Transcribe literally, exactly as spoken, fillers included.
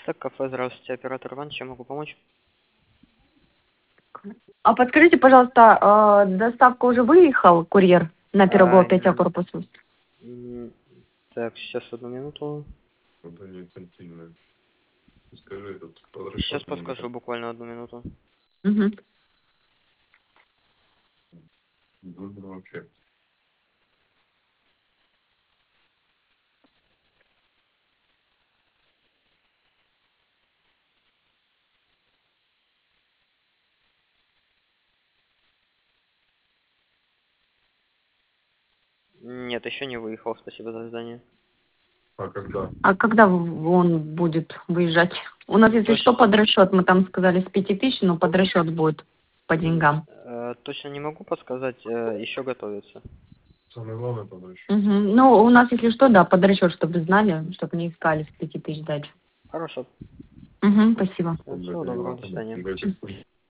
Так, кафе, здравствуйте, оператор Иван, чем могу помочь? А подскажите, пожалуйста, э, доставка уже выехал, курьер, на Пирогова А, пять А корпус? м, так, сейчас одну минуту. Это не сантильно. Скажи, этот Сейчас подрасчет мне подскажу, буквально одну минуту. Угу. нужно вообще. Нет, еще не выехал, спасибо за ожидание. А когда? А когда в- он будет выезжать? У нас, если Точ- что, под расчет. Мы там сказали с пяти тысяч, но под расчет будет по деньгам. Э, точно не могу подсказать, э, еще готовится. Самое главное подрасчет. Угу. Ну, у нас, если что, да, под расчет, чтобы знали, чтобы не искали с пяти тысяч дальше. Хорошо. Угу, спасибо. Всего доброго, до свидания. Дайте